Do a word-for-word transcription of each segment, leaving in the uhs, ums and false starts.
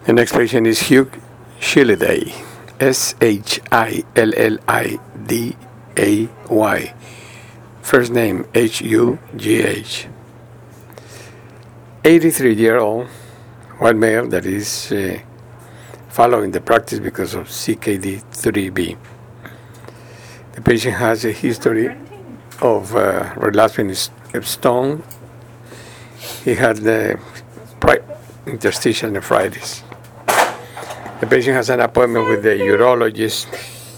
The next patient is Hugh Shilliday, S H I L L I D A Y. First name H U G H. eighty-three-year-old white male that is uh, following the practice because of C K D three B. The patient has a history of uh, relapsing stone. He had the interstitial nephritis. The patient has an appointment with the urologist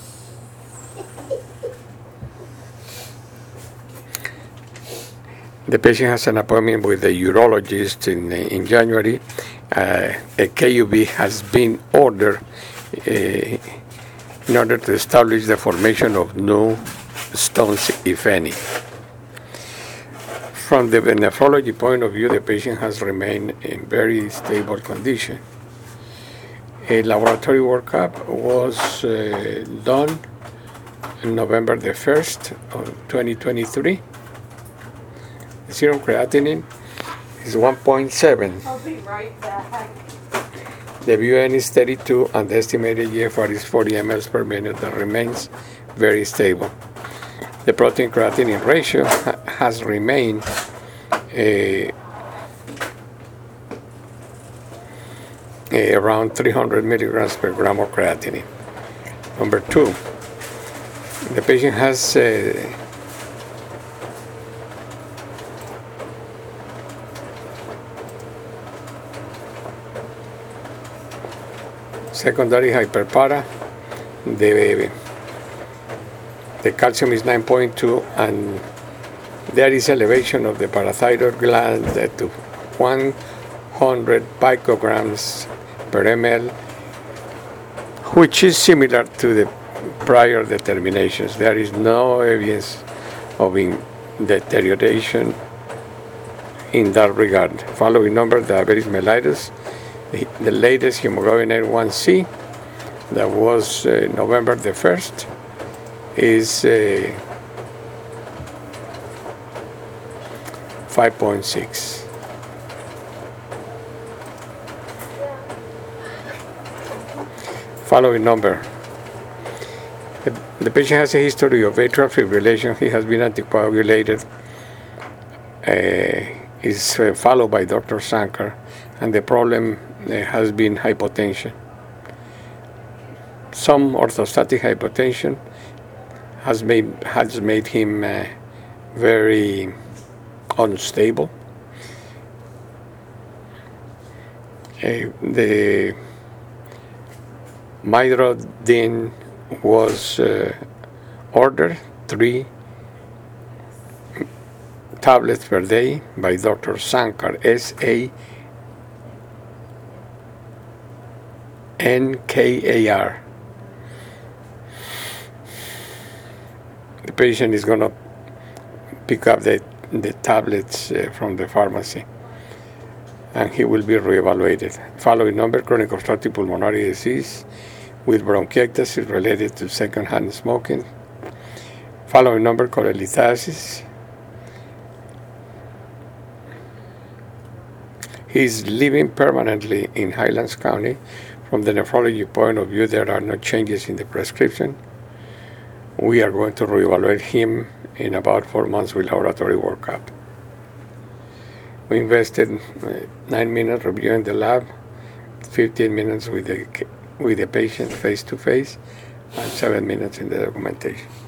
The patient has an appointment with the urologist in in January. Uh, a K U B has been ordered uh, in order to establish the formation of new stones, if any. From the nephrology point of view, the patient has remained in very stable condition. A laboratory workup was uh, done on November the first of twenty twenty-three. Serum creatinine is one point seven. I'll be right back. The V U N is thirty-two and the estimated G F R is forty milliliters per minute that remains very stable. The protein creatinine ratio ha- has remained uh, uh, around three hundred milligrams per gram of creatinine. Number two, the patient has uh, secondary hyperpara. The, the calcium is nine point two and there is elevation of the parathyroid gland to one hundred picograms per ml, which is similar to the prior determinations. There is no evidence of in deterioration in that regard. Following number, diabetes mellitus. The, the latest hemoglobin A one C that was uh, November the first is uh, five point six. Following number. The, the patient has a history of atrial fibrillation. He has been anticoagulated. Uh, is uh, followed by Doctor Sankar, and the problem uh, has been hypotension. Some orthostatic hypotension has made has made him uh, very unstable. Uh, the Midodin was uh, ordered three tablets per day by Doctor Sankar, S A N K A R. The patient is going to pick up the, the tablets uh, from the pharmacy and he will be reevaluated. Following number, chronic obstructive pulmonary disease with bronchiectasis related to secondhand smoking. Following number, cholelithiasis. He is living permanently in Highlands County. From the nephrology point of view, there are no changes in the prescription. We are going to reevaluate him in about four months with laboratory workup. We invested uh, nine minutes reviewing the lab, fifteen minutes with the with the patient face to face, and seven minutes in the documentation.